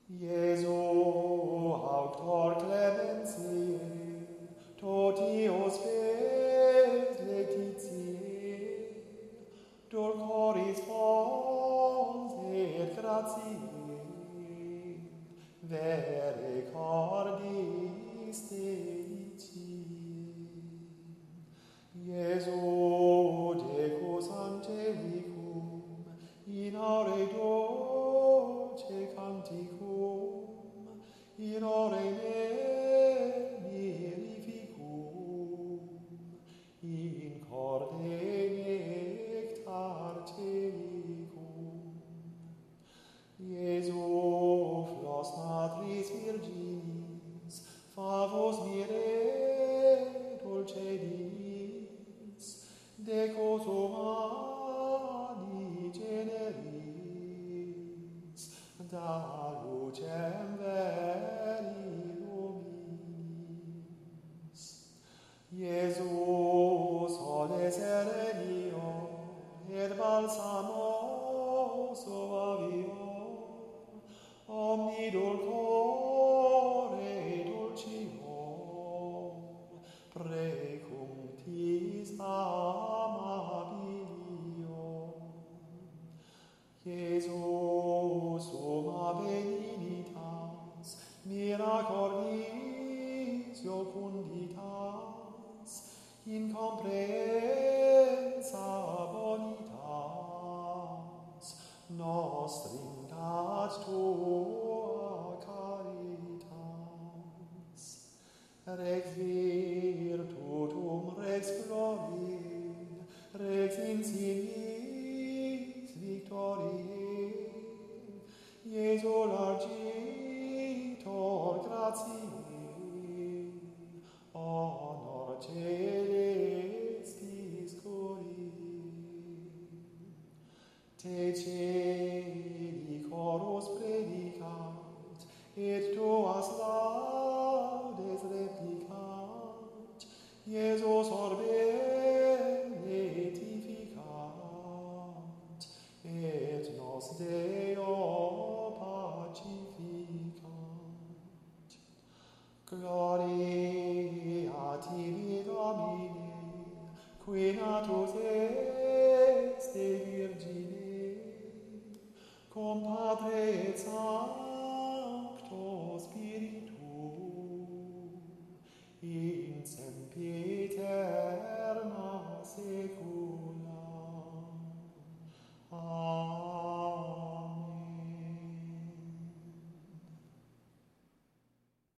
Jesu auctor clementiae, totius spes laetitiae, dulcoris fons et gratiae, vere cordis deliciae. Jesu decus angelicum, in aure dolce canticum, in ore mirificum, in corde nectar celicum. Jesu flos matris virginis, favos mire dulce dinis, decus humani generis, da lucem veri luminis. Jesu sole serenio, et balsamo suavio, omni dulcore dulcior, precuntis amabilior. Jesu summa benignitas, miracordis iocunditas, incomprehensa bonitas, nos stringat tua caritas. Rex virtutum, rex gloria, rex insignis victoriae, Jesu largitor gratiae,